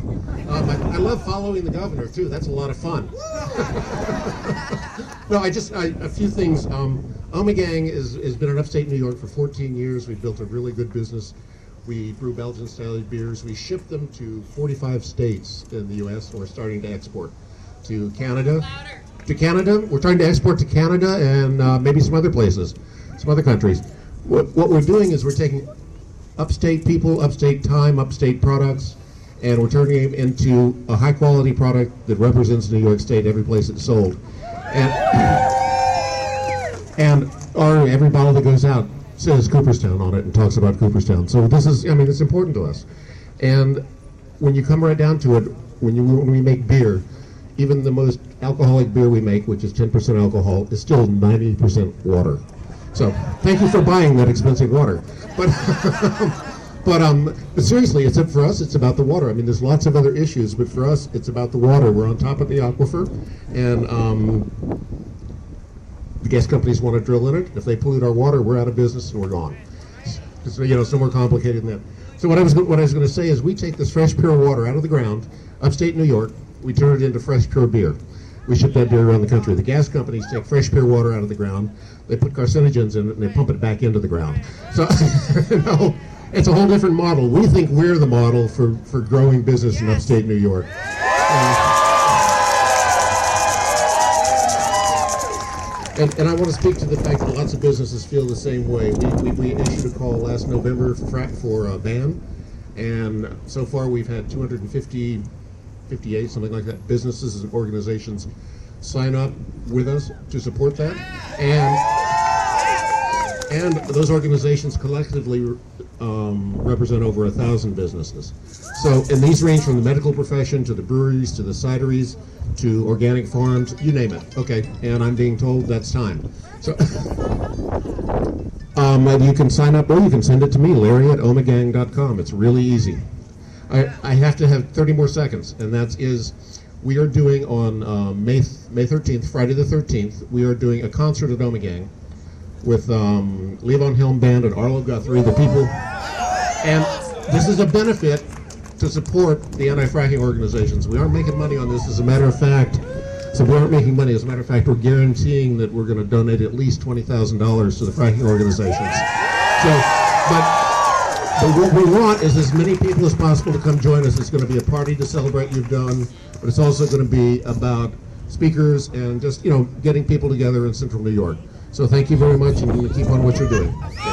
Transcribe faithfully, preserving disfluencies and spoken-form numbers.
Um, I, I love following the governor too. That's a lot of fun. No, I just I, a few things. Um, Ommegang is has been in upstate New York for fourteen years. We've built a really good business. We brew Belgian-style beers. We ship them to forty-five states in the U S and we're starting to export to Canada. Louder. To Canada. We're trying to export to Canada and uh, maybe some other places, some other countries. What, what we're doing is we're taking upstate people, upstate time, upstate products, and we're turning it into a high-quality product that represents New York State every place it's sold. And, and our, every bottle that goes out says Cooperstown on it and talks about Cooperstown. So this is, I mean, it's important to us. And when you come right down to it, when, you, when we make beer, even the most alcoholic beer we make, which is ten percent alcohol, is still ninety percent water. So thank you for buying that expensive water. But but um, but seriously, it's up for us. It's about the water. I mean, there's lots of other issues, but for us, it's about the water. We're on top of the aquifer, and um, the gas companies want to drill in it. If they pollute our water, we're out of business and we're gone. So, you know, it's no more complicated than that. So what I was what I was going to say is, we take this fresh, pure water out of the ground, upstate New York. We turn it into fresh, pure beer. We ship that beer around the country. The gas companies take fresh, pure water out of the ground. They put carcinogens in it, and they pump it back into the ground. So, no, it's a whole different model. We think we're the model for, for growing business in upstate New York. Uh, and, and I want to speak to the fact that lots of businesses feel the same way. We, we, we issued a call last November for, for a ban, and so far we've had two hundred fifty, fifty-eight, something like that, businesses and organizations sign up with us to support that, and and those organizations collectively um, represent over a thousand businesses. So, and these range from the medical profession to the breweries to the cideries to organic farms, you name it. Okay, and I'm being told that's time. So, um, and you can sign up, or you can send it to me, Larry at ommegang dot com. It's really easy. I, I have to have thirty more seconds, and that is, we are doing on uh, May May thirteenth, Friday the thirteenth, we are doing a concert at Ommegang with um, Levon Helm Band and Arlo Guthrie, the people. And this is a benefit to support the anti-fracking organizations. We aren't making money on this, as a matter of fact. So we aren't making money. As a matter of fact, we're guaranteeing that we're going to donate at least twenty thousand dollars to the fracking organizations. So, but... But what we want is as many people as possible to come join us. It's going to be a party to celebrate you've done, but it's also going to be about speakers and just, you know, getting people together in central New York. So thank you very much, and keep on what you're doing.